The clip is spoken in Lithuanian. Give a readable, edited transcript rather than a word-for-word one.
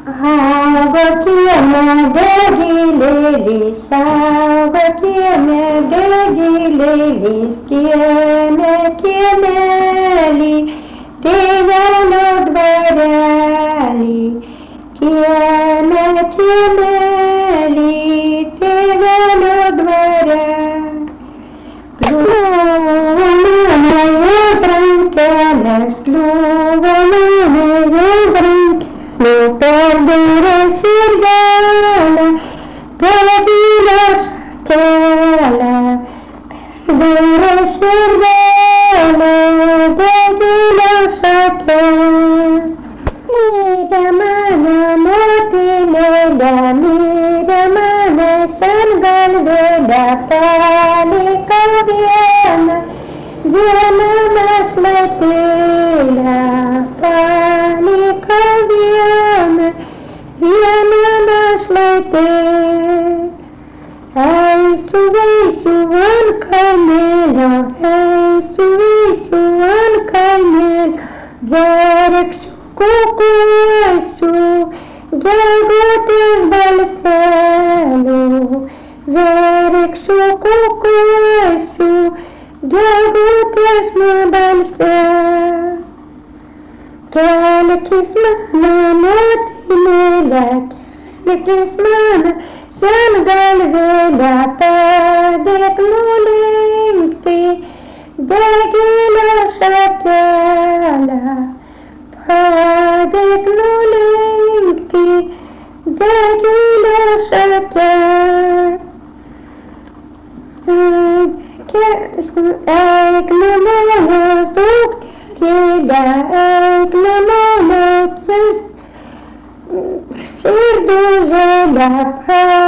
Augo kieme degi lėlės, augo kieme degi lėlės, kiemelį, tėvelio dvarelį, kiemelį, tėvelio dvarelį. Kliuvo rankelės, kliuvo rankelės, per durų širdelę, per durų širdelę, per durų širdelę, per durų širdelę. Mirė mano motinėlė, mirė mano sengalvėlė, palikau vieną našlaitėlę, palikau vieną našlaitėlę. Eisiu ant kalnelio, eisiu ant kalnelio, verksiu, kukuosiu, gegutės balseliu, verksiu, kukuosiu, gegutės balseliu. Kelkis mano motinėlė, kelkis mano sengalvėlė, padėk nulenkti degilio šakelę, padėk nulenkti degilio šakelę. Eikli mano dukterėlė, eikli mano širdų žėlė,